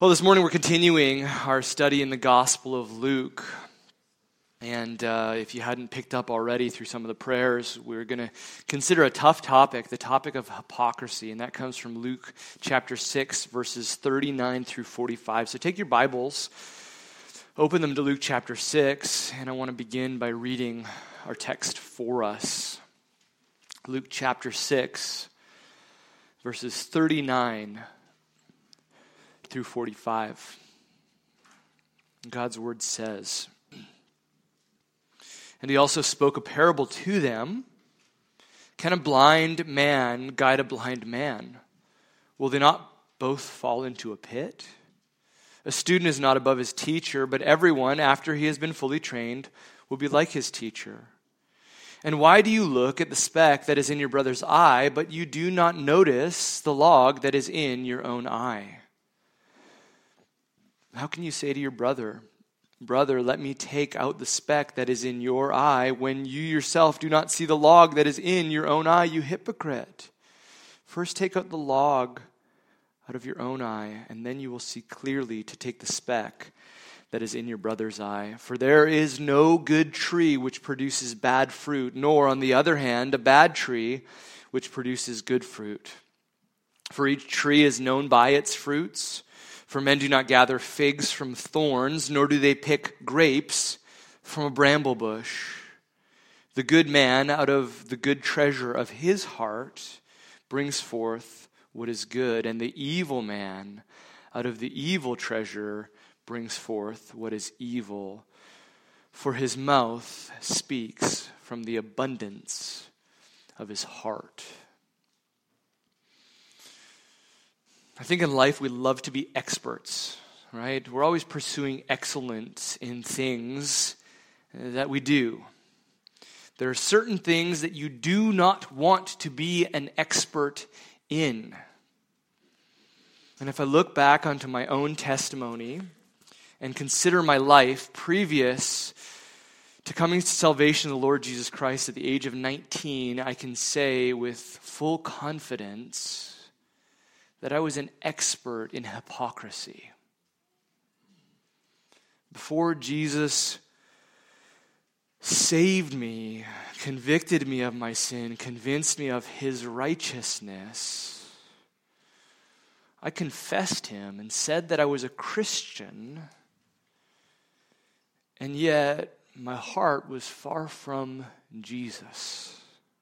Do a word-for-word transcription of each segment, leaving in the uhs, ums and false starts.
Well, this morning we're continuing our study in the Gospel of Luke. And uh, if you hadn't picked up already through some of the prayers, we're going to consider a tough topic, the topic of hypocrisy. And that comes from Luke chapter six, verses thirty-nine through forty-five. So take your Bibles, open them to Luke chapter six, and I want to begin by reading our text for us. Luke chapter six, verses thirty-nine through forty-five. God's word says, "And he also spoke a parable to them. Can a blind man guide a blind man? Will they not both fall into a pit? A student is not above his teacher, but everyone, after he has been fully trained, will be like his teacher. And why do you look at the speck that is in your brother's eye, but you do not notice the log that is in your own eye? How can you say to your brother, 'Brother, let me take out the speck that is in your eye,' when you yourself do not see the log that is in your own eye, you hypocrite? First take out the log out of your own eye, and then you will see clearly to take the speck that is in your brother's eye. For there is no good tree which produces bad fruit, nor, on the other hand, a bad tree which produces good fruit. For each tree is known by its fruits. For men do not gather figs from thorns, nor do they pick grapes from a bramble bush. The good man, out of the good treasure of his heart, brings forth what is good, and the evil man, out of the evil treasure, brings forth what is evil. For his mouth speaks from the abundance of his heart." I think in life we love to be experts, right? We're always pursuing excellence in things that we do. There are certain things that you do not want to be an expert in. And if I look back onto my own testimony and consider my life previous to coming to salvation of the Lord Jesus Christ at the age of nineteen, I can say with full confidence that I was an expert in hypocrisy. Before Jesus saved me, convicted me of my sin, convinced me of his righteousness, I confessed him and said that I was a Christian, and yet my heart was far from Jesus.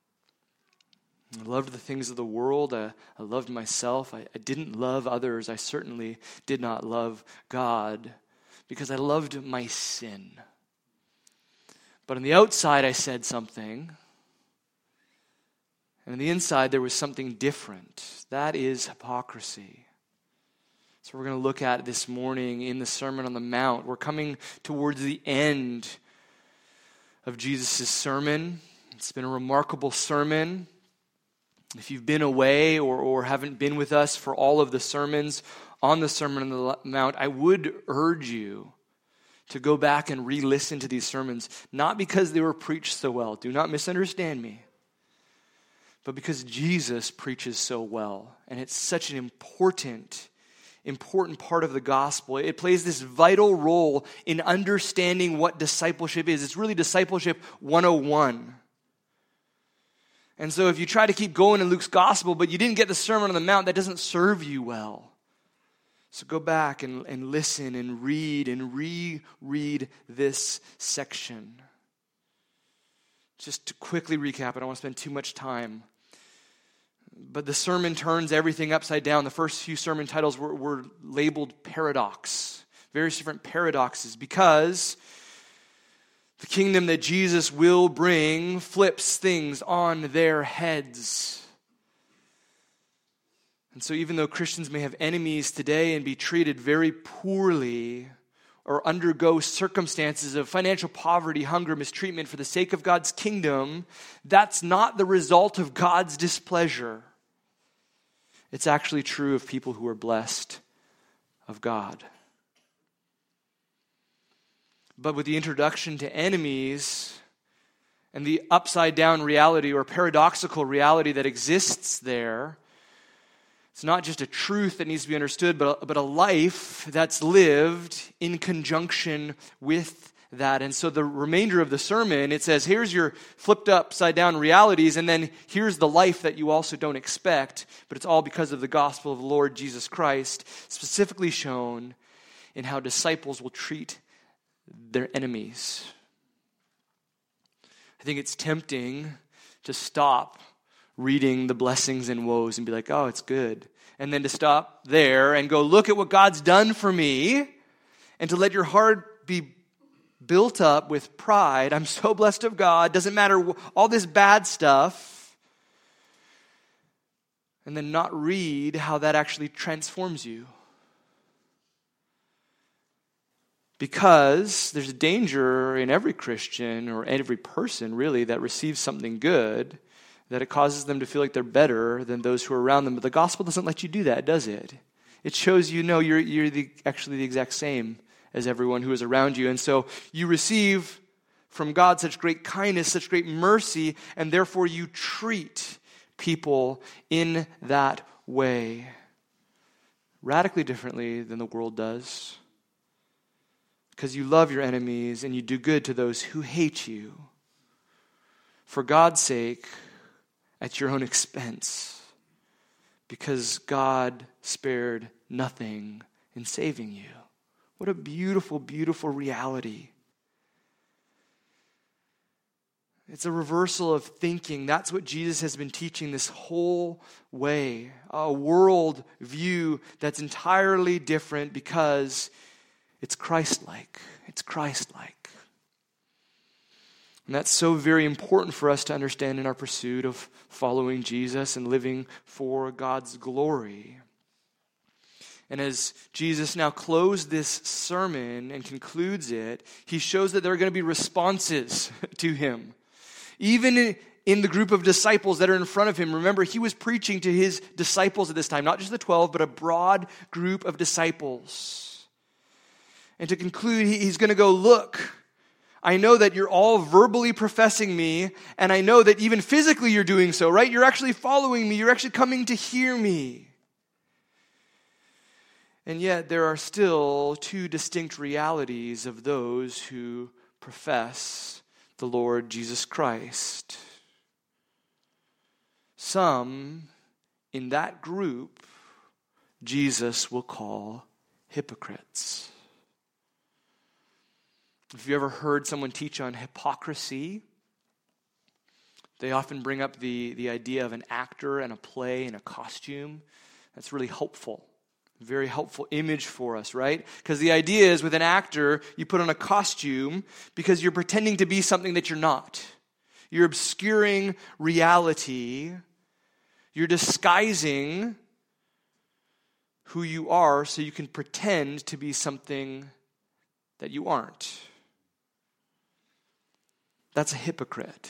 I loved the things of the world. I, I loved myself. I, I didn't love others. I certainly did not love God because I loved my sin. But on the outside, I said something. And on the inside, there was something different. That is hypocrisy. So we're going to look at this morning in the Sermon on the Mount. We're coming towards the end of Jesus' sermon. It's been a remarkable sermon. If you've been away or, or haven't been with us for all of the sermons on the Sermon on the Mount, I would urge you to go back and re-listen to these sermons, not because they were preached so well. Do not misunderstand me. But because Jesus preaches so well, and it's such an important, important part of the gospel. It plays this vital role in understanding what discipleship is. It's really discipleship one oh one. And so if you try to keep going in Luke's gospel, but you didn't get the Sermon on the Mount, that doesn't serve you well. So go back and, and listen and read and reread this section. Just to quickly recap, I don't want to spend too much time. But the sermon turns everything upside down. The first few sermon titles were, were labeled paradox. Various different paradoxes because the kingdom that Jesus will bring flips things on their heads. And so even though Christians may have enemies today and be treated very poorly or undergo circumstances of financial poverty, hunger, mistreatment for the sake of God's kingdom, that's not the result of God's displeasure. It's actually true of people who are blessed of God. But with the introduction to enemies and the upside down reality or paradoxical reality that exists there, It's not just a truth that needs to be understood, but a, but a life that's lived in conjunction with that. And so the remainder of the sermon, it says, here's your flipped upside down realities, and then here's the life that you also don't expect, but it's all because of the gospel of the Lord Jesus Christ, specifically shown in how disciples will treat their enemies. I think it's tempting to stop reading the blessings and woes and be like, oh, it's good. And then to stop there and go, look at what God's done for me, and to let your heart be built up with pride. I'm so blessed of God. Doesn't matter all this bad stuff. And then not read how that actually transforms you. Because there's a danger in every Christian or every person really that receives something good, that it causes them to feel like they're better than those who are around them. But the gospel doesn't let you do that, does it? It shows you, no, you're, you're the, actually the exact same as everyone who is around you. And so you receive from God such great kindness, such great mercy, and therefore you treat people in that way radically differently than the world does. Because you love your enemies and you do good to those who hate you. For God's sake, at your own expense. Because God spared nothing in saving you. What a beautiful, beautiful reality. It's a reversal of thinking. That's what Jesus has been teaching this whole way. A world view that's entirely different because it's Christ-like. It's Christ-like. And that's so very important for us to understand in our pursuit of following Jesus and living for God's glory. And as Jesus now closed this sermon and concludes it, he shows that there are going to be responses to him. Even in, in the group of disciples that are in front of him. Remember, he was preaching to his disciples at this time, not just the twelve, but a broad group of disciples. And to conclude, he, he's going to go, look, I know that you're all verbally professing me, and I know that even physically you're doing so, right? You're actually following me. You're actually coming to hear me. And yet there are still two distinct realities of those who profess the Lord Jesus Christ. Some in that group, Jesus will call hypocrites. If you ever heard someone teach on hypocrisy, they often bring up the, the idea of an actor and a play and a costume. That's really helpful. Very helpful image for us, right? Because the idea is with an actor, you put on a costume because you're pretending to be something that you're not. You're obscuring reality. You're disguising who you are so you can pretend to be something that you aren't. That's a hypocrite.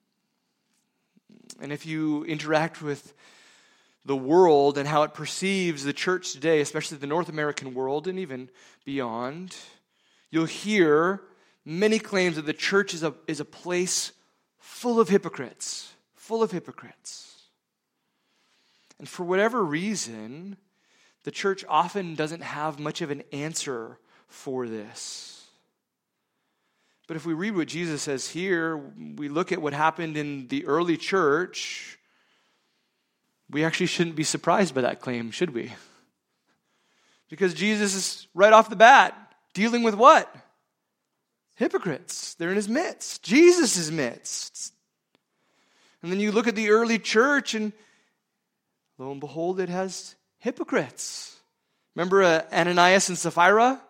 And if you interact with the world and how it perceives the church today, especially the North American world and even beyond, you'll hear many claims that the church is a, is a place full of hypocrites, full of hypocrites. And for whatever reason, the church often doesn't have much of an answer for this. But if we read what Jesus says here, we look at what happened in the early church, we actually shouldn't be surprised by that claim, should we? Because Jesus is right off the bat dealing with what? Hypocrites. They're in his midst. Jesus' midst. And then you look at the early church and lo and behold, it has hypocrites. Remember uh, Ananias and Sapphira?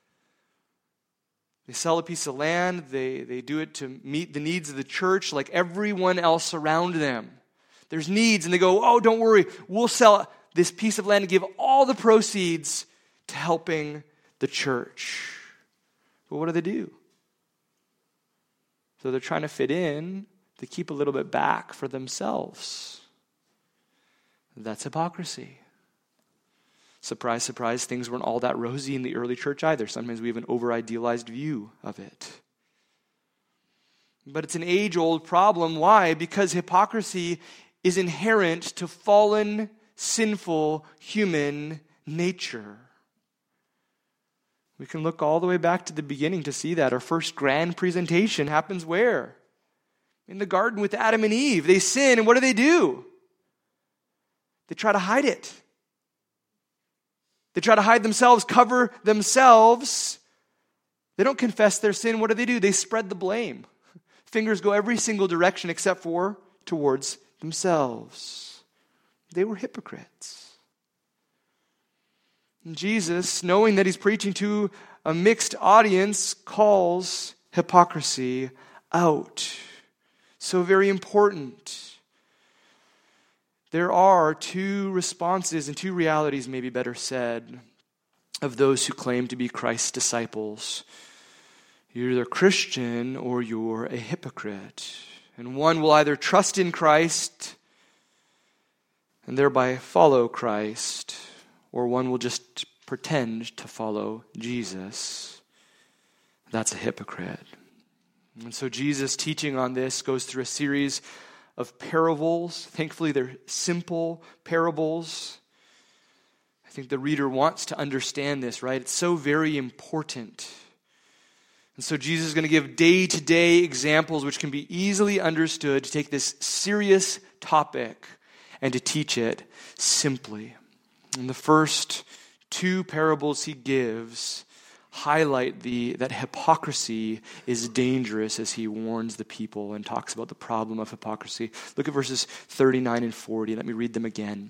They sell a piece of land. They, they do it to meet the needs of the church like everyone else around them. There's needs, and they go, oh, don't worry, we'll sell this piece of land and give all the proceeds to helping the church. But what do they do? So they're trying to fit in, they keep a little bit back for themselves. That's hypocrisy. Surprise, surprise, things weren't all that rosy in the early church either. Sometimes we have an over-idealized view of it. But it's an age-old problem. Why? Because hypocrisy is inherent to fallen, sinful human nature. We can look all the way back to the beginning to see that. Our first grand presentation happens where? In the garden with Adam and Eve. They sin, and what do they do? They try to hide it. They try to hide themselves, cover themselves. They don't confess their sin. What do they do? They spread the blame. Fingers go every single direction except for towards themselves. They were hypocrites. And Jesus, knowing that he's preaching to a mixed audience, calls hypocrisy out. So very important. There are two responses and two realities, maybe better said, of those who claim to be Christ's disciples. You're either a Christian or you're a hypocrite. And one will either trust in Christ and thereby follow Christ, or one will just pretend to follow Jesus. That's a hypocrite. And so Jesus, teaching on this, goes through a series of parables. Thankfully, they're simple parables. I think the reader wants to understand this, right? It's so very important. And so Jesus is going to give day-to-day examples which can be easily understood to take this serious topic and to teach it simply. And the first two parables he gives highlight the that hypocrisy is dangerous as he warns the people and talks about the problem of hypocrisy. Look at verses thirty-nine and forty. Let me read them again.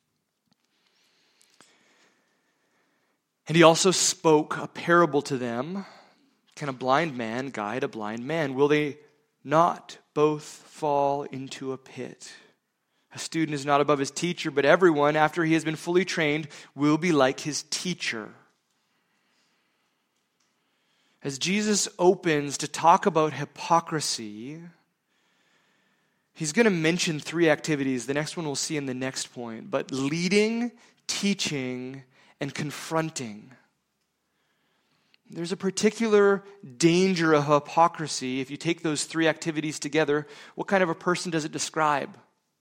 And he also spoke a parable to them. Can a blind man guide a blind man? Will they not both fall into a pit? A student is not above his teacher, but everyone, after he has been fully trained, will be like his teacher. As Jesus opens to talk about hypocrisy, he's going to mention three activities. The next one we'll see in the next point. But leading, teaching, and confronting. There's a particular danger of hypocrisy. If you take those three activities together, what kind of a person does it describe?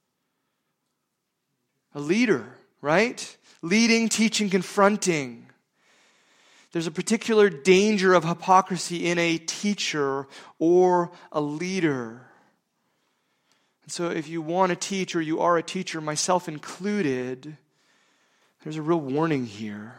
A leader, right? Leading, teaching, confronting. There's a particular danger of hypocrisy in a teacher or a leader. And so if you want to teach or you are a teacher, myself included, there's a real warning here.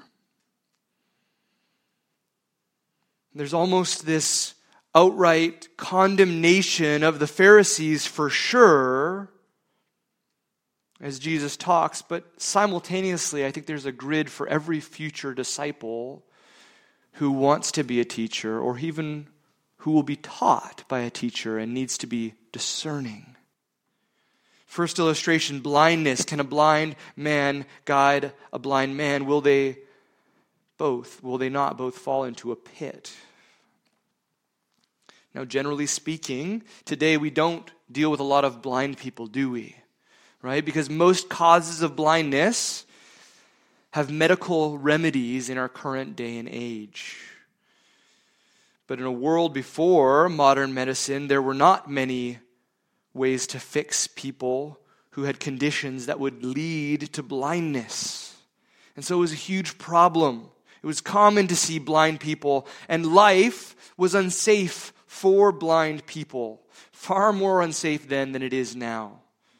There's almost this outright condemnation of the Pharisees for sure, as Jesus talks, but simultaneously, I think there's a grid for every future disciple who wants to be a teacher or even who will be taught by a teacher and needs to be discerning. First illustration, blindness. Can a blind man guide a blind man? Will they both, will they not both fall into a pit? Now, generally speaking, today we don't deal with a lot of blind people, do we? Right? Because most causes of blindness have medical remedies in our current day and age. But in a world before modern medicine, there were not many ways to fix people who had conditions that would lead to blindness. And so it was a huge problem. It was common to see blind people, and life was unsafe for blind people. Far more unsafe then than it is now.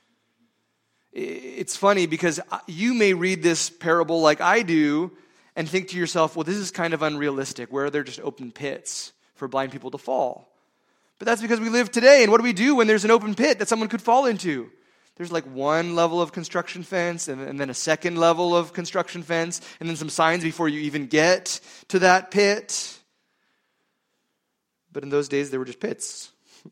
It's funny because you may read this parable like I do and think to yourself, well, this is kind of unrealistic. Where are there just open pits for blind people to fall? But that's because we live today, and what do we do when there's an open pit that someone could fall into? There's like one level of construction fence, and, and then a second level of construction fence, and then some signs before you even get to that pit. But in those days, there were just pits.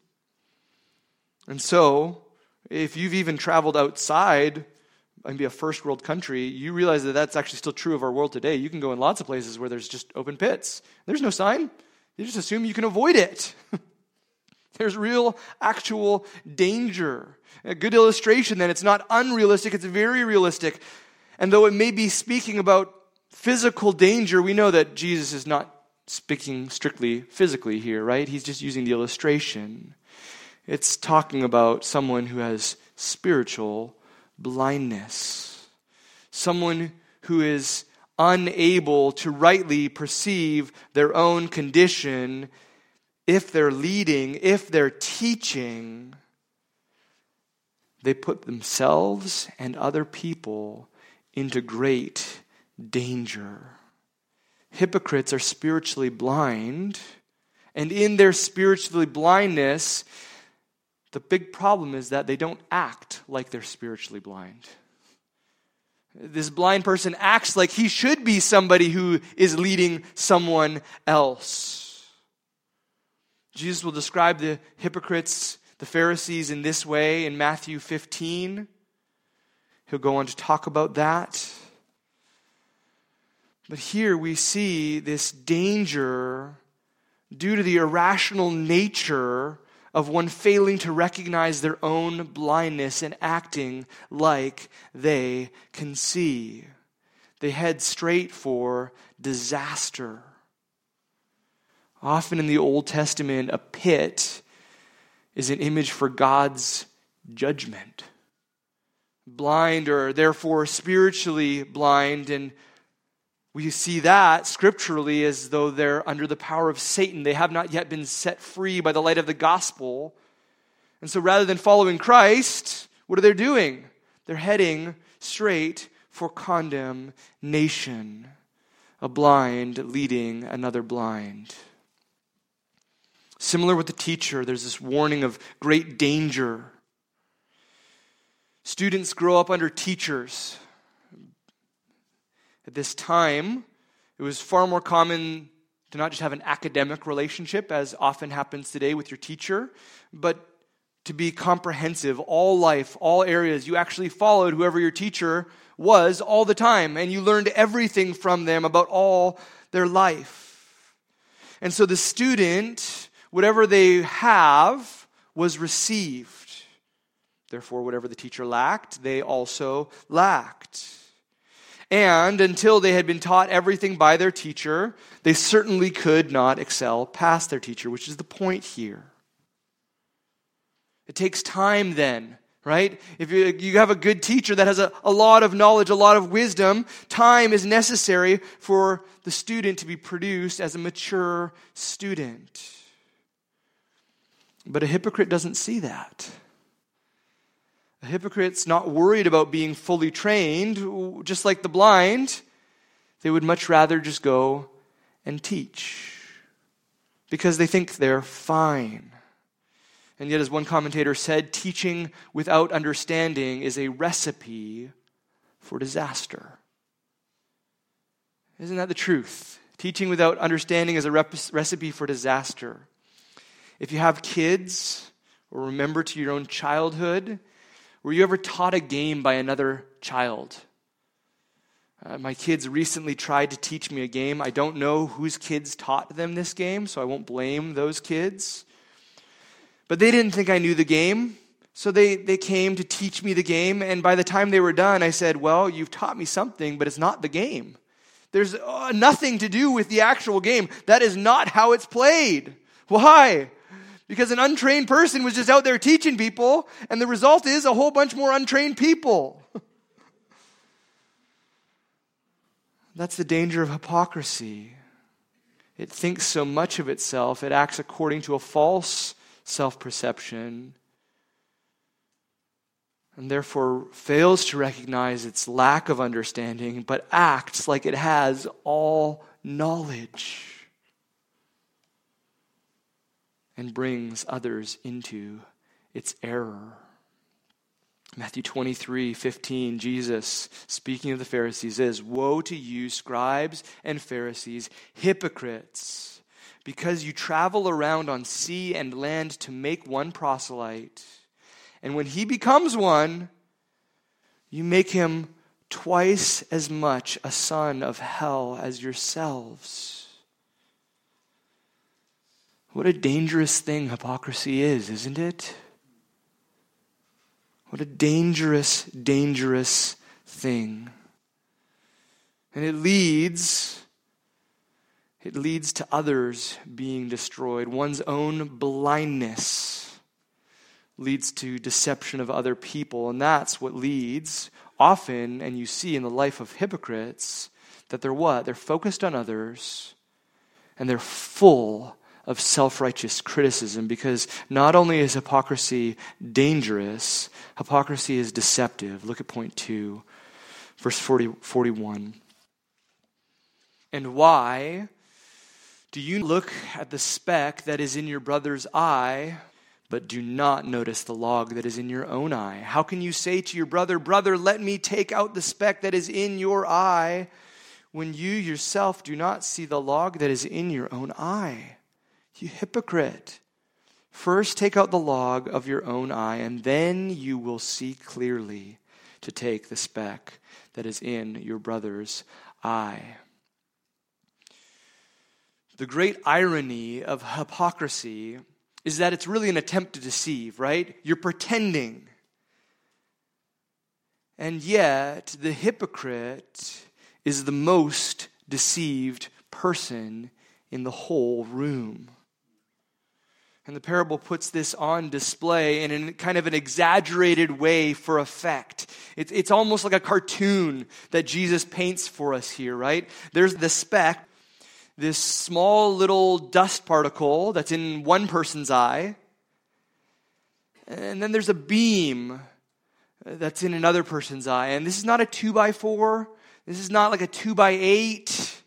And so, if you've even traveled outside, maybe a first world country, you realize that that's actually still true of our world today. You can go in lots of places where there's just open pits. There's no sign. You just assume you can avoid it. There's real, actual danger. A good illustration then, it's not unrealistic, it's very realistic. And though it may be speaking about physical danger, we know that Jesus is not speaking strictly physically here, right? He's just using the illustration. It's talking about someone who has spiritual blindness. someone who is unable to rightly perceive their own condition, if they're leading, if they're teaching, they put themselves and other people into great danger. Hypocrites are spiritually blind, and in their spiritually blindness, the big problem is that they don't act like they're spiritually blind. This blind person acts like he should be somebody who is leading someone else. Jesus will describe the hypocrites, the Pharisees, in this way in Matthew fifteen. He'll go on to talk about that. But here we see this danger due to the irrational nature of one failing to recognize their own blindness and acting like they can see. They head straight for disaster. Often in the Old Testament, a pit is an image for God's judgment. Blind or therefore spiritually blind, and we see that scripturally as though they're under the power of Satan. They have not yet been set free by the light of the gospel. And so rather than following Christ, what are they doing? They're heading straight for condemnation. A blind leading another blind. Similar with the teacher, there's this warning of great danger. Students grow up under teachers. At this time, it was far more common to not just have an academic relationship, as often happens today with your teacher, but to be comprehensive, all life, all areas. You actually followed whoever your teacher was all the time, and you learned everything from them about all their life. And so the student, whatever they have, was received. Therefore, whatever the teacher lacked, they also lacked. And until they had been taught everything by their teacher, they certainly could not excel past their teacher, which is the point here. It takes time then, right? If you, you have a good teacher that has a, a lot of knowledge, a lot of wisdom, time is necessary for the student to be produced as a mature student. But a hypocrite doesn't see that. A hypocrite's not worried about being fully trained, just like the blind. They would much rather just go and teach because they think they're fine. And yet, as one commentator said, teaching without understanding is a recipe for disaster. Isn't that the truth? Teaching without understanding is a rep- recipe for disaster. If you have kids, or remember to your own childhood, were you ever taught a game by another child? Uh, my kids recently tried to teach me a game. I don't know whose kids taught them this game, so I won't blame those kids. But they didn't think I knew the game, so they, they came to teach me the game, and by the time they were done, I said, well, you've taught me something, but it's not the game. There's uh, nothing to do with the actual game. That is not how it's played. Why? Because an untrained person was just out there teaching people, and the result is a whole bunch more untrained people. That's the danger of hypocrisy. It thinks so much of itself, it acts according to a false self-perception, and therefore fails to recognize its lack of understanding, but acts like it has all knowledge. And brings others into its error. Matthew twenty-three fifteen, Jesus, speaking of the Pharisees, says, "Woe to you, scribes and Pharisees, hypocrites, because you travel around on sea and land to make one proselyte. And when he becomes one, you make him twice as much a son of hell as yourselves." What a dangerous thing hypocrisy is, isn't it? What a dangerous, dangerous thing. And it leads, it leads to others being destroyed. One's own blindness leads to deception of other people, and that's what leads often, and you see in the life of hypocrites, that they're what? They're focused on others, and they're full of self-righteous criticism, because not only is hypocrisy dangerous, hypocrisy is deceptive. Look at point two, verse forty, forty-one. And why do you look at the speck that is in your brother's eye, but do not notice the log that is in your own eye? How can you say to your brother, brother, let me take out the speck that is in your eye, when you yourself do not see the log that is in your own eye? You hypocrite. First take out the log of your own eye, and then you will see clearly to take the speck that is in your brother's eye. The great irony of hypocrisy is that it's really an attempt to deceive, right? You're pretending. And yet, the hypocrite is the most deceived person in the whole room. And the parable puts this on display in a kind of an exaggerated way for effect. It's, it's almost like a cartoon that Jesus paints for us here, right? There's the speck, this small little dust particle that's in one person's eye. And then there's a beam that's in another person's eye. And this is not a two by four. This is not like a two by eight.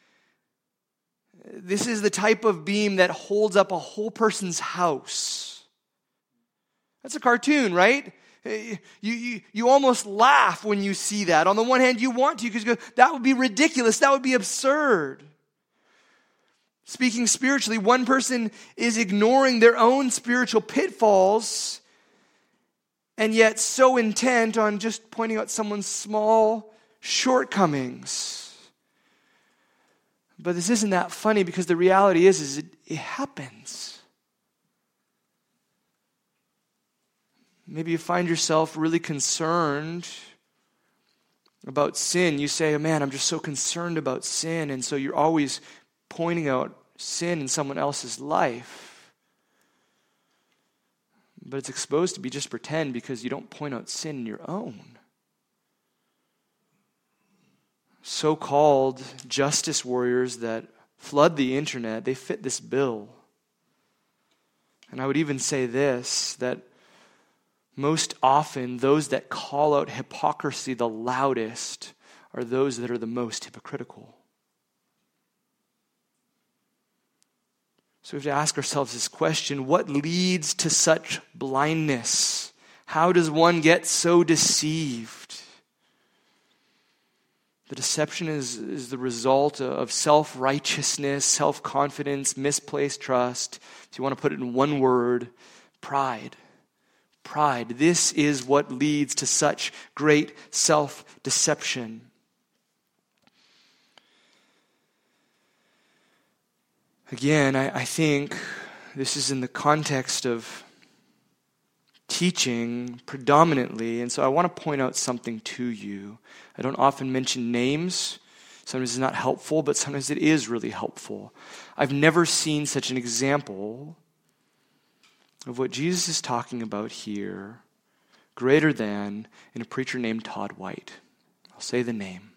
This is the type of beam that holds up a whole person's house. That's a cartoon, right? You, you, you almost laugh when you see that. On the one hand, you want to, because you go, that would be ridiculous. That would be absurd. Speaking spiritually, one person is ignoring their own spiritual pitfalls and yet so intent on just pointing out someone's small shortcomings. But this isn't that funny, because the reality is, is it, it happens. Maybe you find yourself really concerned about sin. You say, oh man, I'm just so concerned about sin. And so you're always pointing out sin in someone else's life. But it's exposed to be just pretend, because you don't point out sin in your own. So-called justice warriors that flood the internet, they fit this bill. And I would even say this, that most often those that call out hypocrisy the loudest are those that are the most hypocritical. So we have to ask ourselves this question: what leads to such blindness? How does one get so deceived? The deception is, is the result of self-righteousness, self-confidence, misplaced trust. If you want to put it in one word, pride. Pride. This is what leads to such great self-deception. Again, I, I think this is in the context of teaching predominantly, and so I want to point out something to you. I don't often mention names. Sometimes it's not helpful, but sometimes it is really helpful. I've never seen such an example of what Jesus is talking about here greater than in a preacher named Todd White. I'll say the name.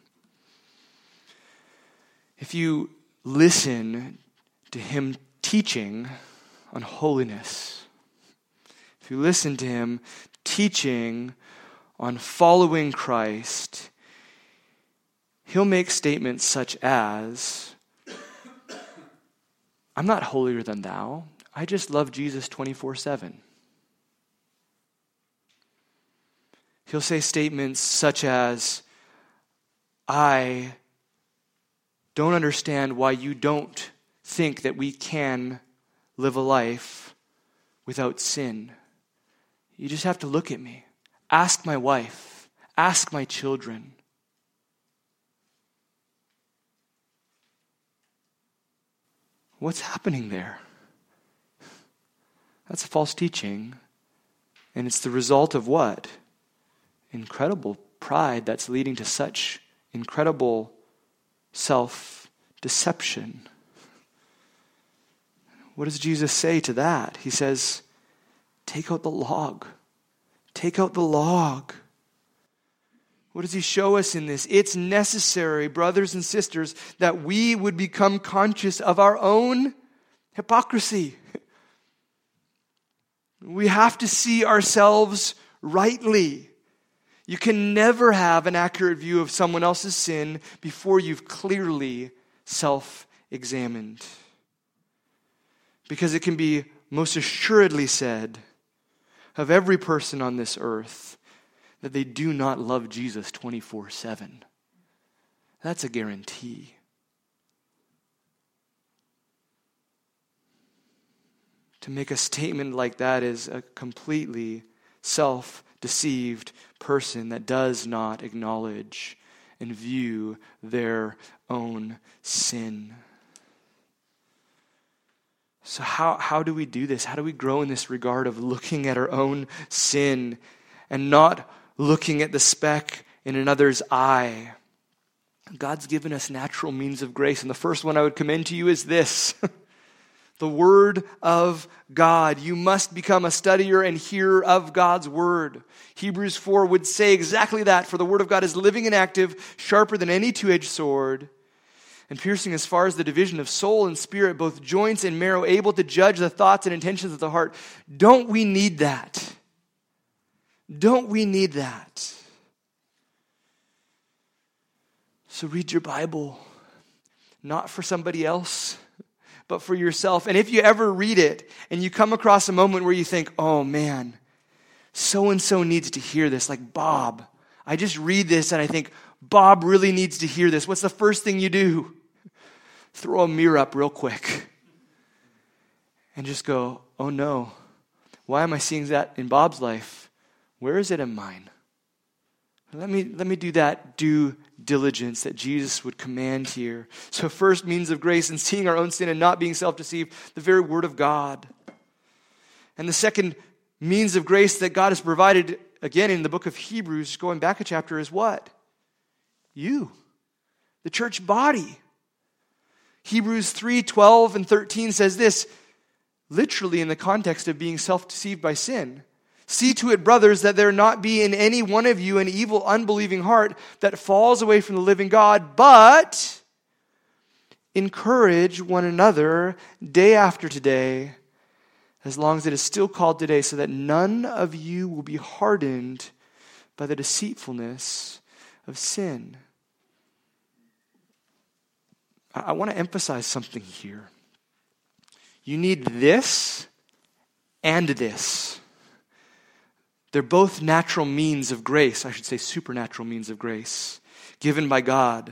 If you listen to him teaching on holiness, if you listen to him teaching on following Christ, he'll make statements such as, I'm not holier than thou. I just love Jesus twenty-four seven. He'll say statements such as, I don't understand why you don't think that we can live a life without sin. You just have to look at me. Ask my wife. Ask my children. What's happening there? That's a false teaching. And it's the result of what? Incredible pride that's leading to such incredible self-deception. What does Jesus say to that? He says, take out the log. Take out the log. What does he show us in this? It's necessary, brothers and sisters, that we would become conscious of our own hypocrisy. We have to see ourselves rightly. You can never have an accurate view of someone else's sin before you've clearly self-examined. Because it can be most assuredly said of every person on this earth that they do not love Jesus twenty-four seven. That's a guarantee. To make a statement like that is a completely self-deceived person that does not acknowledge and view their own sin. So how, how do we do this? How do we grow in this regard of looking at our own sin and not looking at the speck in another's eye? God's given us natural means of grace, and the first one I would commend to you is this. The Word of God. You must become a studier and hearer of God's Word. Hebrews four would say exactly that. For the Word of God is living and active, sharper than any two-edged sword, and piercing as far as the division of soul and spirit, both joints and marrow, able to judge the thoughts and intentions of the heart. Don't we need that? Don't we need that? So read your Bible, not for somebody else, but for yourself. And if you ever read it and you come across a moment where you think, oh man, so-and-so needs to hear this, like Bob. I just read this and I think, Bob really needs to hear this. What's the first thing you do? Throw a mirror up real quick and just go, oh no, why am I seeing that in Bob's life? Where is it in mine? Let me, let me do that due diligence that Jesus would command here. So first, means of grace and seeing our own sin and not being self-deceived, the very Word of God. And the second means of grace that God has provided, again in the book of Hebrews, going back a chapter, is what? You, the church body. Hebrews three, twelve and thirteen says this, literally in the context of being self-deceived by sin. See to it, brothers, that there not be in any one of you an evil, unbelieving heart that falls away from the living God, but encourage one another day after day, as long as it is still called today, so that none of you will be hardened by the deceitfulness of sin. I want to emphasize something here. You need this and this. They're both natural means of grace, I should say supernatural means of grace, given by God.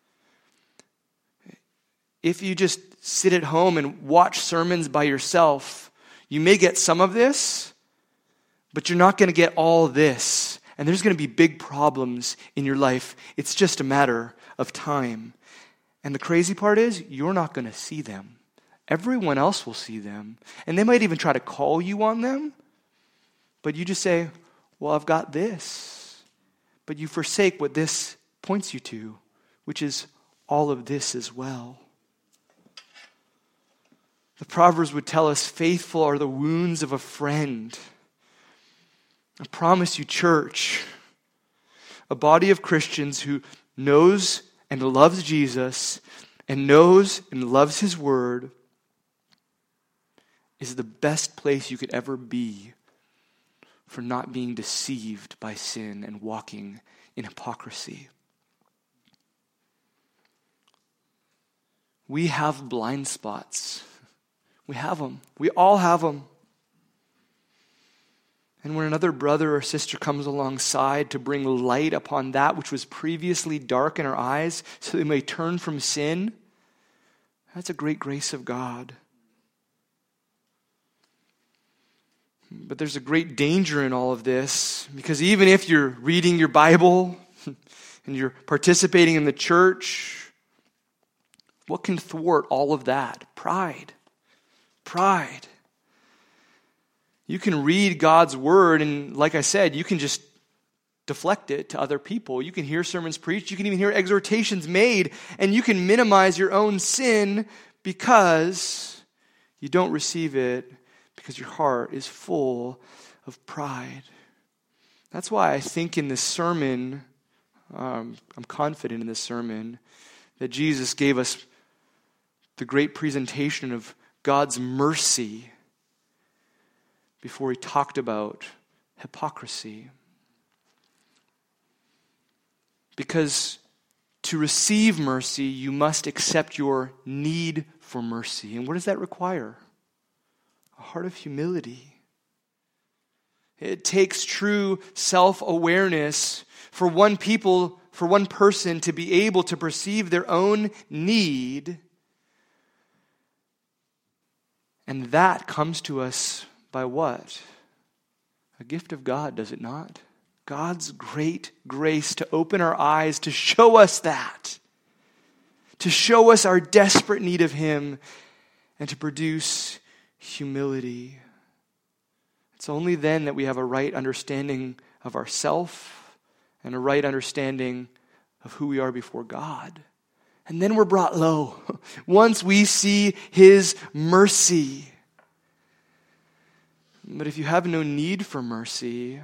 If you just sit at home and watch sermons by yourself, you may get some of this, but you're not going to get all this. And there's going to be big problems in your life. It's just a matter of time. And the crazy part is, you're not going to see them. Everyone else will see them. And they might even try to call you on them. But you just say, well, I've got this. But you forsake what this points you to, which is all of this as well. The Proverbs would tell us, faithful are the wounds of a friend. I promise you, church, a body of Christians who knows and loves Jesus and knows and loves His Word is the best place you could ever be for not being deceived by sin and walking in hypocrisy. We have blind spots. We have them. We all have them. And when another brother or sister comes alongside to bring light upon that which was previously dark in our eyes so they may turn from sin, that's a great grace of God. But there's a great danger in all of this, because even if you're reading your Bible and you're participating in the church, what can thwart all of that? Pride. Pride. You can read God's Word, and like I said, you can just deflect it to other people. You can hear sermons preached. You can even hear exhortations made, and you can minimize your own sin because you don't receive it because your heart is full of pride. That's why I think in this sermon Um, I'm confident in this sermon that Jesus gave us the great presentation of God's mercy before he talked about hypocrisy. Because to receive mercy, you must accept your need for mercy. And what does that require? A heart of humility. It takes true self-awareness for one people, for one person to be able to perceive their own need. And that comes to us by what? A gift of God, does it not? God's great grace to open our eyes, to show us that. To show us our desperate need of him and to produce humility. It's only then that we have a right understanding of ourself and a right understanding of who we are before God. And then we're brought low. Once we see his mercy. But if you have no need for mercy,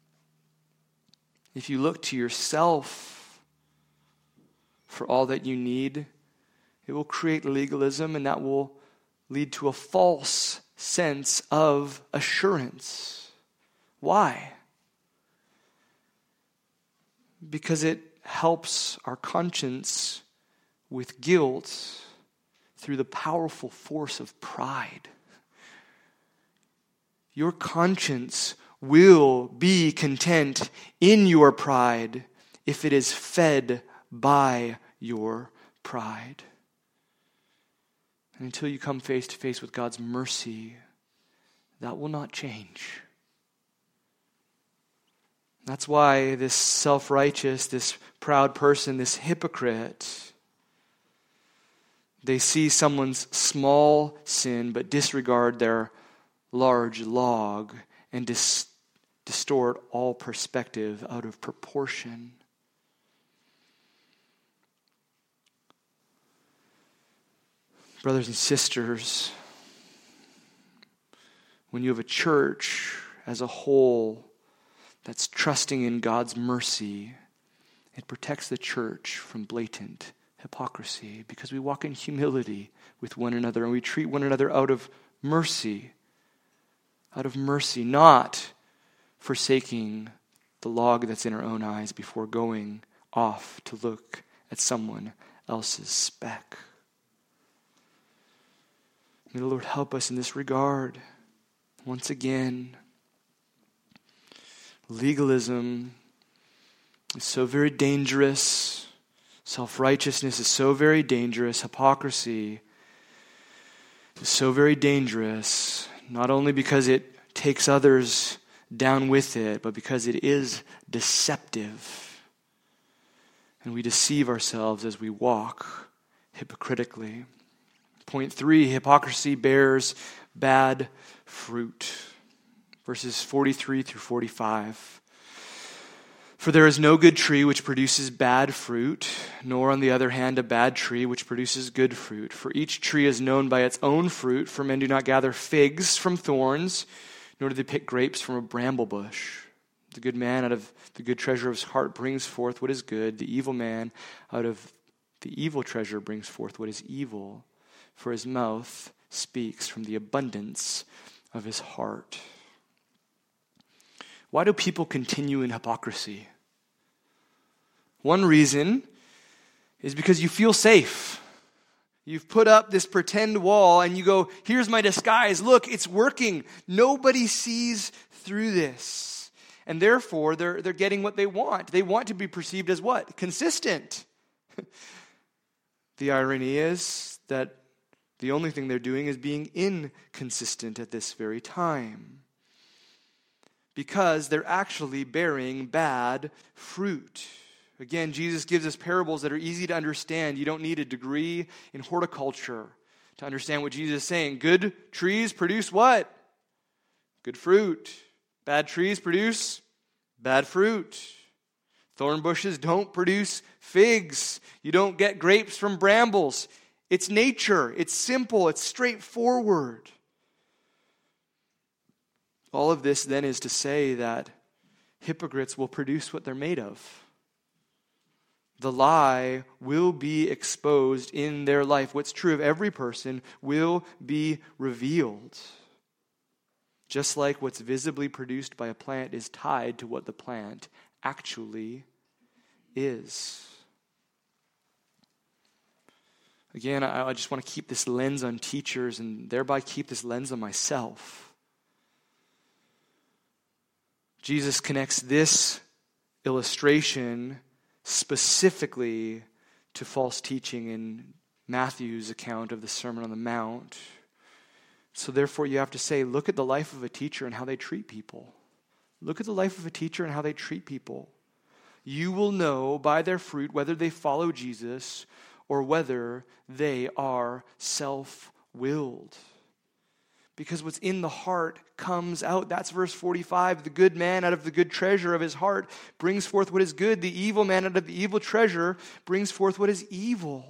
if you look to yourself for all that you need, it will create legalism, and that will lead to a false sense of assurance. Why? Because it helps our conscience with guilt through the powerful force of pride. Your conscience will be content in your pride if it is fed by your pride. And until you come face to face with God's mercy, that will not change. That's why this self-righteous, this proud person, this hypocrite, they see someone's small sin but disregard their large log and dis- distort all perspective out of proportion. Brothers and sisters, when you have a church as a whole that's trusting in God's mercy, it protects the church from blatant hypocrisy because we walk in humility with one another and we treat one another out of mercy. Out of mercy, not forsaking the log that's in our own eyes before going off to look at someone else's speck. May the Lord help us in this regard. Once again, legalism is so very dangerous. Self-righteousness is so very dangerous. Hypocrisy is so very dangerous. Not only because it takes others down with it, but because it is deceptive. And we deceive ourselves as we walk hypocritically. Point three, hypocrisy bears bad fruit. Verses forty-three through forty-five. For there is no good tree which produces bad fruit, nor on the other hand a bad tree which produces good fruit. For each tree is known by its own fruit, for men do not gather figs from thorns, nor do they pick grapes from a bramble bush. The good man out of the good treasure of his heart brings forth what is good. The evil man out of the evil treasure brings forth what is evil, for his mouth speaks from the abundance of his heart. Why do people continue in hypocrisy? One reason is because you feel safe. You've put up this pretend wall and you go, here's my disguise. Look, it's working. Nobody sees through this. And therefore, they're, they're getting what they want. They want to be perceived as what? Consistent. The irony is that the only thing they're doing is being inconsistent at this very time. Because they're actually bearing bad fruit. Again, Jesus gives us parables that are easy to understand. You don't need a degree in horticulture to understand what Jesus is saying. Good trees produce what? Good fruit. Bad trees produce bad fruit. Thorn bushes don't produce figs. You don't get grapes from brambles. It's nature. It's simple. It's straightforward. All of this then is to say that hypocrites will produce what they're made of. the lie will be exposed in their life. What's true of every person will be revealed. Just like what's visibly produced by a plant is tied to what the plant actually is. Again, I, I just want to keep this lens on teachers and thereby keep this lens on myself. Jesus connects this illustration specifically to false teaching in Matthew's account of the Sermon on the Mount. So therefore you have to say, look at the life of a teacher and how they treat people. Look at the life of a teacher and how they treat people. You will know by their fruit whether they follow Jesus or whether they are self-willed. Because what's in the heart comes out. That's verse forty-five. The good man out of the good treasure of his heart brings forth what is good. The evil man out of the evil treasure brings forth what is evil.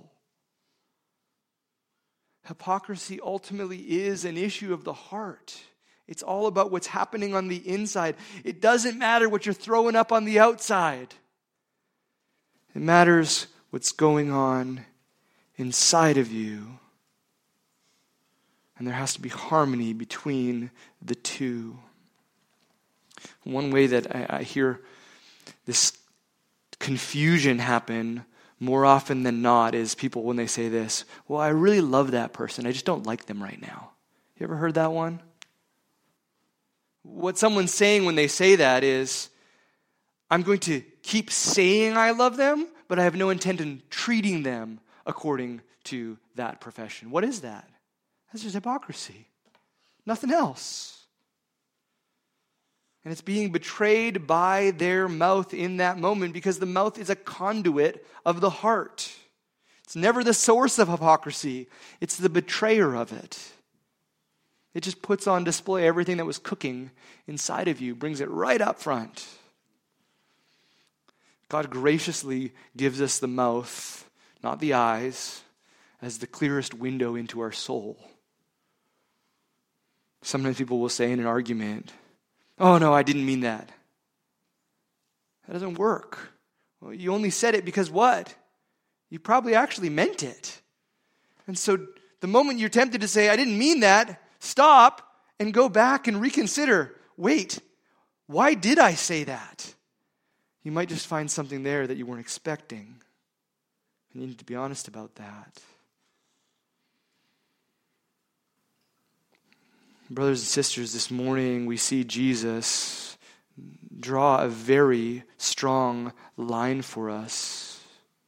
Hypocrisy ultimately is an issue of the heart. It's all about what's happening on the inside. It doesn't matter what you're throwing up on the outside. It matters what's going on inside of you. And there has to be harmony between the two. One way that I, I hear this confusion happen more often than not is people when they say this, well, I really love that person, I just don't like them right now. You ever heard that one? What someone's saying when they say that is, I'm going to keep saying I love them, but I have no intent in treating them according to that profession. What is that? That's just hypocrisy. Nothing else. And it's being betrayed by their mouth in that moment because the mouth is a conduit of the heart. It's never the source of hypocrisy. It's the betrayer of it. It just puts on display everything that was cooking inside of you, brings it right up front. God graciously gives us the mouth, not the eyes, as the clearest window into our soul. Sometimes people will say in an argument, oh no, I didn't mean that. That doesn't work. Well, you only said it because what? You probably actually meant it. And so the moment you're tempted to say, I didn't mean that, stop and go back and reconsider. Wait, why did I say that? You might just find something there that you weren't expecting. And you need to be honest about that. Brothers and sisters, this morning we see Jesus draw a very strong line for us.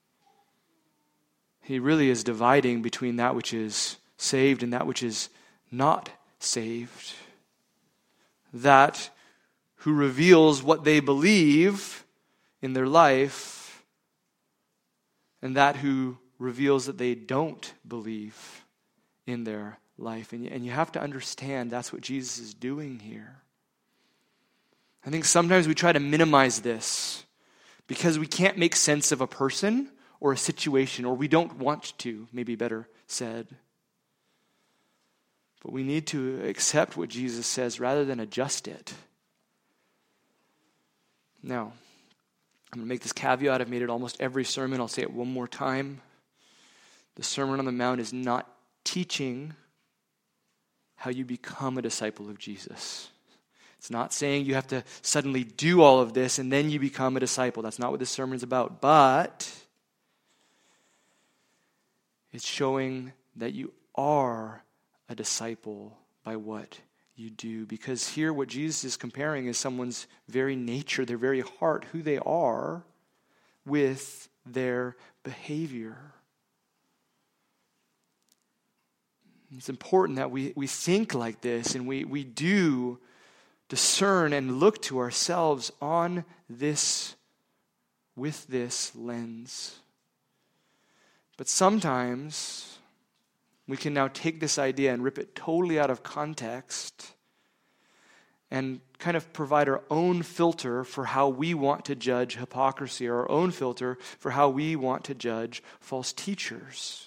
He really is dividing between that which is saved and that which is not saved. That who reveals what they believe in their life, and that who reveals that they don't believe in their life. And you, and you have to understand that's what Jesus is doing here. I think sometimes we try to minimize this because we can't make sense of a person or a situation, or we don't want to, maybe better said. But we need to accept what Jesus says rather than adjust it. Now, I'm going to make this caveat. I've made it almost every sermon. I'll say it one more time. The Sermon on the Mount is not teaching how you become a disciple of Jesus. It's not saying you have to suddenly do all of this and then you become a disciple. That's not what this sermon is about. But it's showing that you are a disciple by what you do. Because here what Jesus is comparing is someone's very nature, their very heart, who they are, with their behavior. It's important that we, we think like this and we, we do discern and look to ourselves on this, with this lens. But sometimes we can now take this idea and rip it totally out of context and kind of provide our own filter for how we want to judge hypocrisy, or our own filter for how we want to judge false teachers.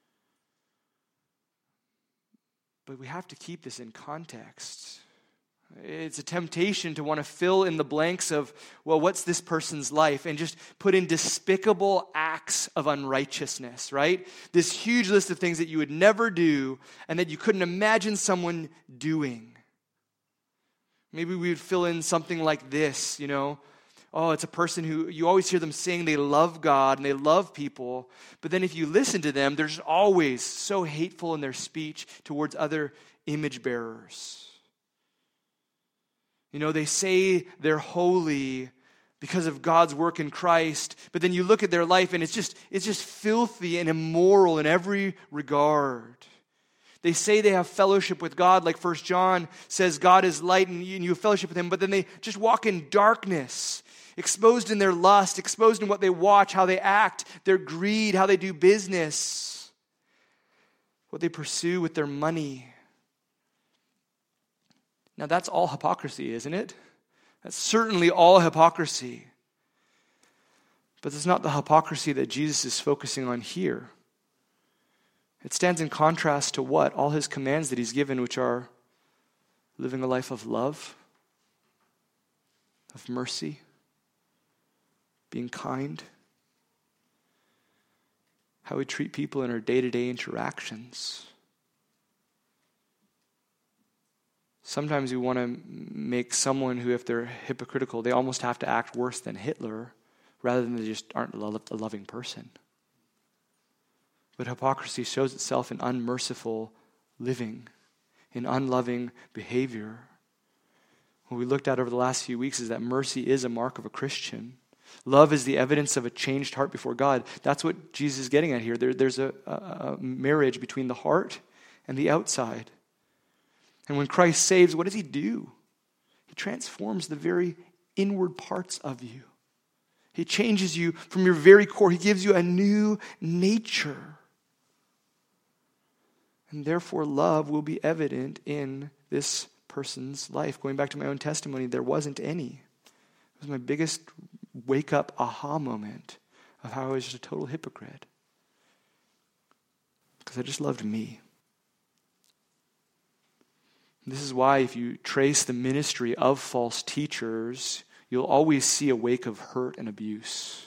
But we have to keep this in context. It's a temptation to want to fill in the blanks of, well, what's this person's life? And just put in despicable acts of unrighteousness, right? This huge list of things that you would never do and that you couldn't imagine someone doing. Maybe we would fill in something like this, you know. Oh, it's a person who, you always hear them saying they love God and they love people. But then if you listen to them, they're just always so hateful in their speech towards other image bearers. You know, they say they're holy because of God's work in Christ, but then you look at their life and it's just it's just filthy and immoral in every regard. They say they have fellowship with God, like First John says God is light and you, and you have fellowship with him, but then they just walk in darkness, exposed in their lust, exposed in what they watch, how they act, their greed, how they do business, what they pursue with their money. Now that's all hypocrisy, isn't it? That's certainly all hypocrisy. But it's not the hypocrisy that Jesus is focusing on here. It stands in contrast to what? All his commands that he's given, which are living a life of love, of mercy, being kind, how we treat people in our day-to-day interactions. Sometimes we want to make someone who, if they're hypocritical, they almost have to act worse than Hitler, rather than they just aren't a loving person. But hypocrisy shows itself in unmerciful living, in unloving behavior. What we looked at over the last few weeks is that mercy is a mark of a Christian. Love is the evidence of a changed heart before God. That's what Jesus is getting at here. There, there's a, a, a marriage between the heart and the outside. And when Christ saves, what does he do? He transforms the very inward parts of you. He changes you from your very core. He gives you a new nature. And therefore, love will be evident in this person's life. Going back to my own testimony, there wasn't any. It was my biggest wake-up aha moment of how I was just a total hypocrite. Because I just loved me. This is why if you trace the ministry of false teachers, you'll always see a wake of hurt and abuse.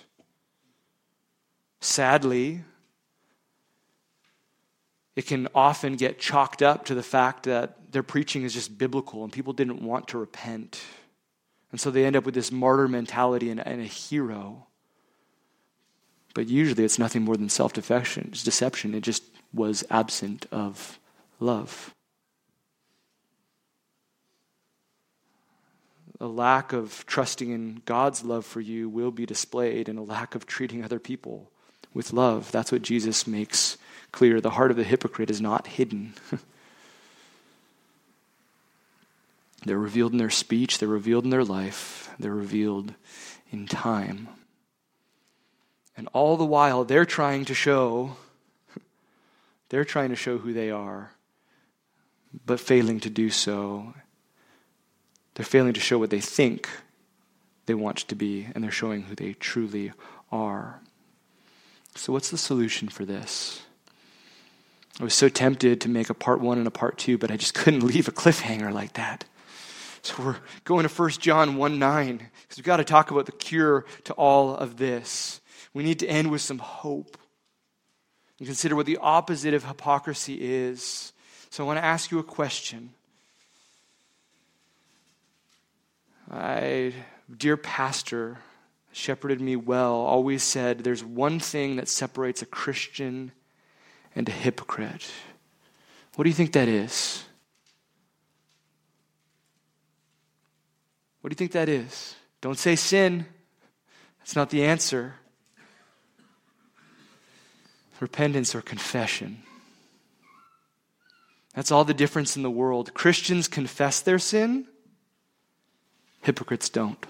Sadly, it can often get chalked up to the fact that their preaching is just biblical and people didn't want to repent. And so they end up with this martyr mentality and, and a hero. But usually it's nothing more than self-deception. It's deception. It just was absent of love. A lack of trusting in God's love for you will be displayed in a lack of treating other people with love. That's what Jesus makes clear. The heart of the hypocrite is not hidden. They're revealed in their speech. They're revealed in their life. They're revealed in time. And all the while, they're trying to show, they're trying to show who they are, but failing to do so. They're failing to show what they think they want to be, and they're showing who they truly are. So what's the solution for this? I was so tempted to make a part one and a part two, but I just couldn't leave a cliffhanger like that. So we're going to First John one nine, because we've got to talk about the cure to all of this. We need to end with some hope and consider what the opposite of hypocrisy is. So I want to ask you a question. I, dear pastor, shepherded me well, always said there's one thing that separates a Christian and a hypocrite. What do you think that is? What do you think that is? Don't say sin. That's not the answer. Repentance or confession. That's all the difference in the world. Christians confess their sin. Hypocrites don't.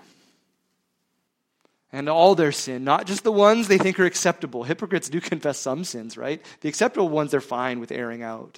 And all their sin, not just the ones they think are acceptable. Hypocrites do confess some sins, right? The acceptable ones they're fine with airing out.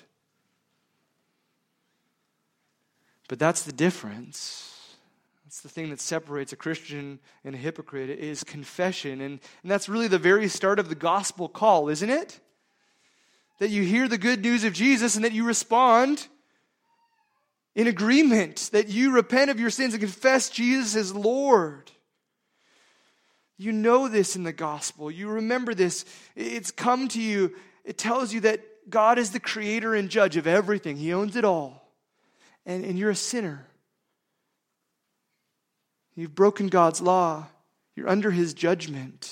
But that's the difference. That's the thing that separates a Christian and a hypocrite is confession. And, and that's really the very start of the gospel call, isn't it? That you hear the good news of Jesus and that you respond in agreement that you repent of your sins and confess Jesus as Lord. You know this in the gospel. You remember this. It's come to you. It tells you that God is the creator and judge of everything. He owns it all. And, and you're a sinner. You've broken God's law. You're under his judgment.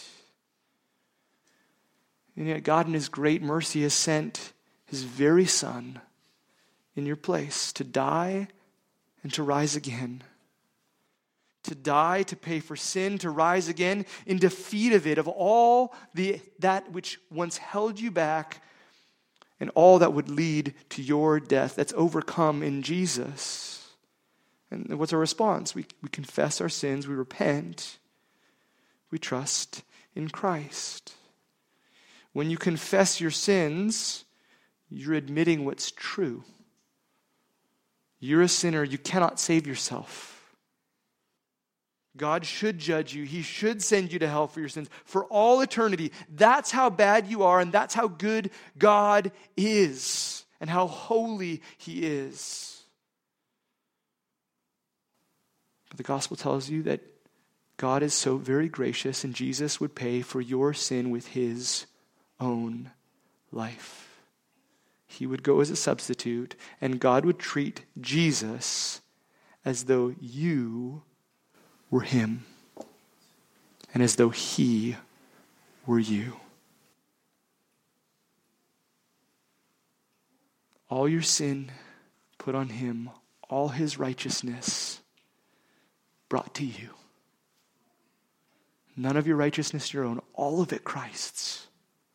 And yet God in his great mercy has sent his very Son in your place to die and to rise again. To die, to pay for sin, to rise again in defeat of it, of all the that which once held you back and all that would lead to your death. That's overcome in Jesus. And what's our response? We, we confess our sins, we repent, we trust in Christ. When you confess your sins, you're admitting what's true. You're a sinner, you cannot save yourself. God should judge you. He should send you to hell for your sins for all eternity. That's how bad you are, and that's how good God is, and how holy he is. But the gospel tells you that God is so very gracious, and Jesus would pay for your sin with his own life. He would go as a substitute, and God would treat Jesus as though you were him, and as though he were you. All your sin put on him, all his righteousness brought to you. None of your righteousness your own, all of it Christ's.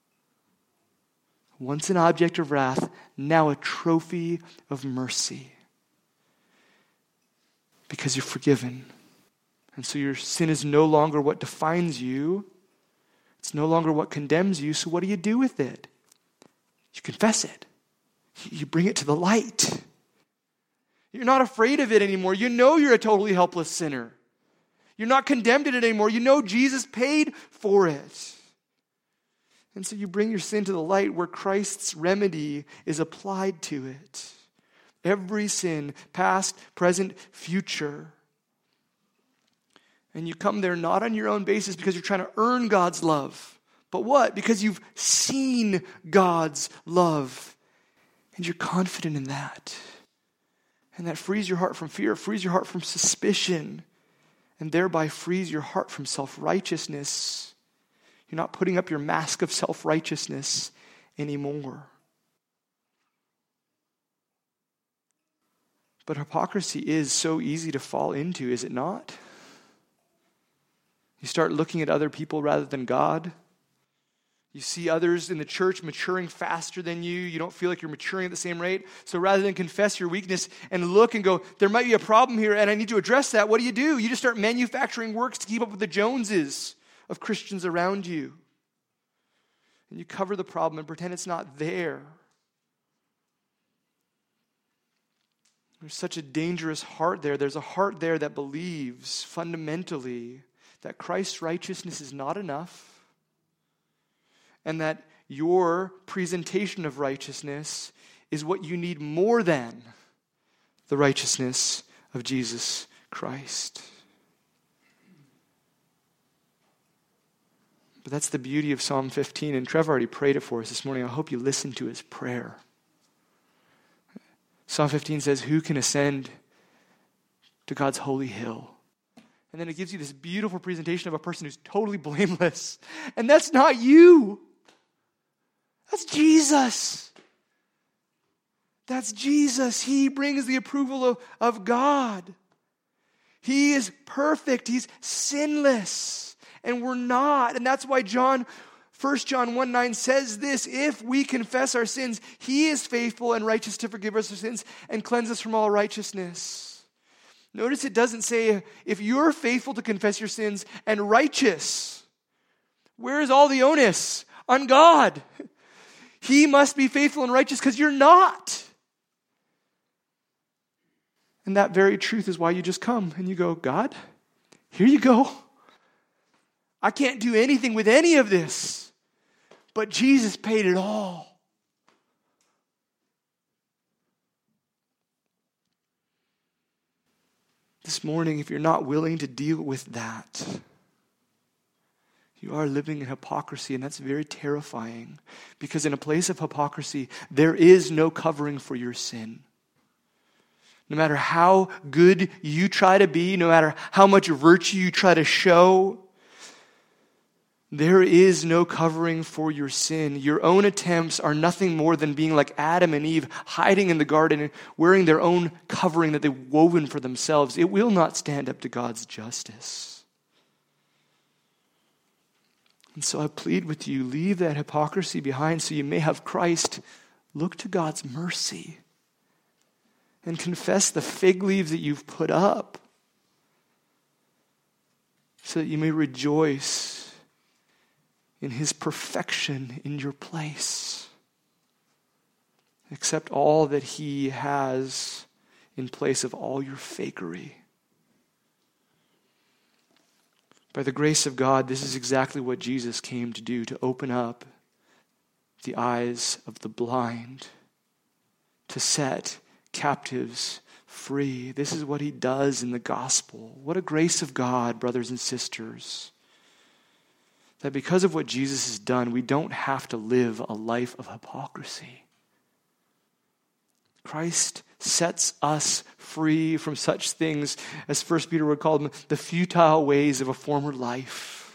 Once an object of wrath, now a trophy of mercy. Because you're forgiven. And so your sin is no longer what defines you. It's no longer what condemns you. So what do you do with it? You confess it. You bring it to the light. You're not afraid of it anymore. You know you're a totally helpless sinner. You're not condemned in it anymore. You know Jesus paid for it. And so you bring your sin to the light where Christ's remedy is applied to it. Every sin, past, present, future. And you come there not on your own basis because you're trying to earn God's love. But what? Because you've seen God's love. And you're confident in that. And that frees your heart from fear, frees your heart from suspicion, and thereby frees your heart from self-righteousness. You're not putting up your mask of self-righteousness anymore. But hypocrisy is so easy to fall into, is it not? You start looking at other people rather than God. You see others in the church maturing faster than you. You don't feel like you're maturing at the same rate. So rather than confess your weakness and look and go, there might be a problem here and I need to address that, what do you do? You just start manufacturing works to keep up with the Joneses of Christians around you. And you cover the problem and pretend it's not there. There's such a dangerous heart there. There's a heart there that believes fundamentally that Christ's righteousness is not enough, and that your presentation of righteousness is what you need more than the righteousness of Jesus Christ. But that's the beauty of Psalm fifteen, and Trevor already prayed it for us this morning. I hope you listened to his prayer. Psalm fifteen says, who can ascend to God's holy hill? And then it gives you this beautiful presentation of a person who's totally blameless. And that's not you. That's Jesus. That's Jesus. He brings the approval of, of God. He is perfect. He's sinless. And we're not. And that's why John, First John one nine says this, if we confess our sins, he is faithful and righteous to forgive us our sins and cleanse us from all righteousness. Notice it doesn't say, if you're faithful to confess your sins and righteous, where is all the onus? On God. He must be faithful and righteous because you're not. And that very truth is why you just come and you go, God, here you go. I can't do anything with any of this, but Jesus paid it all. This morning, if you're not willing to deal with that, you are living in hypocrisy, and that's very terrifying. Because in a place of hypocrisy, there is no covering for your sin. No matter how good you try to be, no matter how much virtue you try to show, there is no covering for your sin. Your own attempts are nothing more than being like Adam and Eve, hiding in the garden and wearing their own covering that they've woven for themselves. It will not stand up to God's justice. And so I plead with you, leave that hypocrisy behind so you may have Christ. Look to God's mercy and confess the fig leaves that you've put up so that you may rejoice in his perfection in your place. Accept all that he has in place of all your fakery. By the grace of God, this is exactly what Jesus came to do, to open up the eyes of the blind, to set captives free. This is what he does in the gospel. What a grace of God, brothers and sisters. That because of what Jesus has done, we don't have to live a life of hypocrisy. Christ sets us free from such things as First Peter would call them, the futile ways of a former life.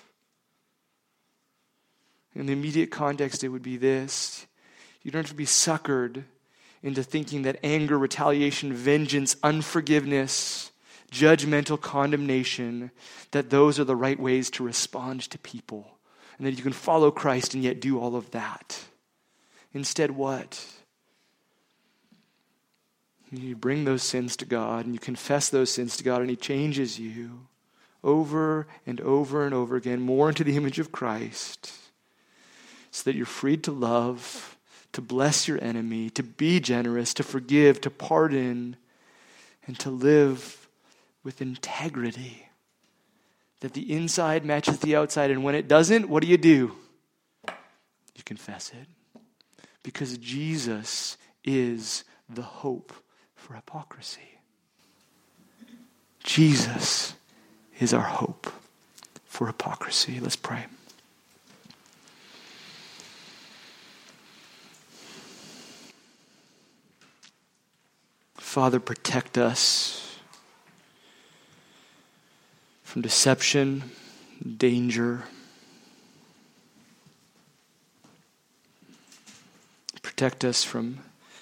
In the immediate context, it would be this. You don't have to be suckered into thinking that anger, retaliation, vengeance, unforgiveness, judgmental condemnation, that those are the right ways to respond to people. And that you can follow Christ and yet do all of that. Instead, what? You bring those sins to God and you confess those sins to God and he changes you over and over and over again, more into the image of Christ, so that you're freed to love, to bless your enemy, to be generous, to forgive, to pardon, and to live with integrity. That the inside matches the outside, and when it doesn't, what do you do? You confess it. Because Jesus is the hope for hypocrisy. Jesus is our hope for hypocrisy. Let's pray. Father, protect us from deception, danger. Protect us from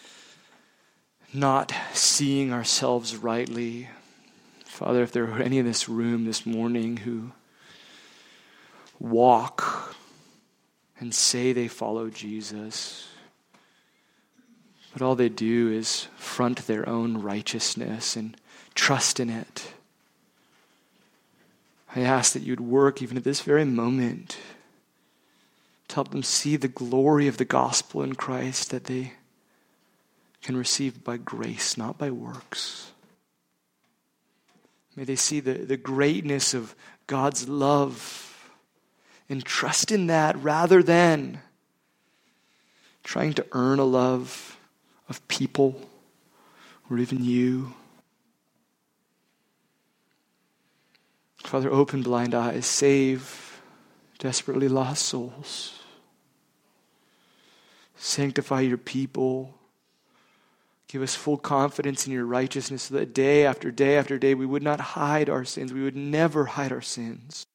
not seeing ourselves rightly. Father, if there are any in this room this morning who walk and say they follow Jesus, but all they do is front their own righteousness and trust in it, I ask that you'd work even at this very moment to help them see the glory of the gospel in Christ that they can receive by grace, not by works. May they see the, the greatness of God's love and trust in that rather than trying to earn a love of people or even you. Father, open blind eyes, save desperately lost souls. Sanctify your people. Give us full confidence in your righteousness so that day after day after day we would not hide our sins. We would never hide our sins.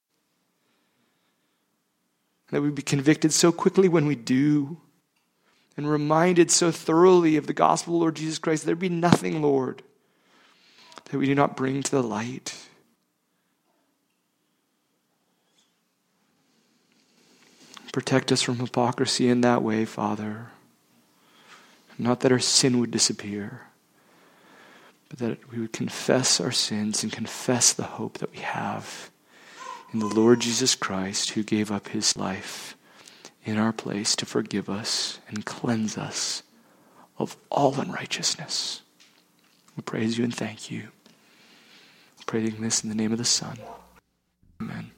That we'd be convicted so quickly when we do, and reminded so thoroughly of the gospel of Lord Jesus Christ, there be nothing, Lord, that we do not bring to the light. Protect us from hypocrisy in that way, Father. Not that our sin would disappear, but that we would confess our sins and confess the hope that we have in the Lord Jesus Christ, who gave up his life in our place to forgive us and cleanse us of all unrighteousness. We praise you and thank you. Praying this in the name of the Son. Amen.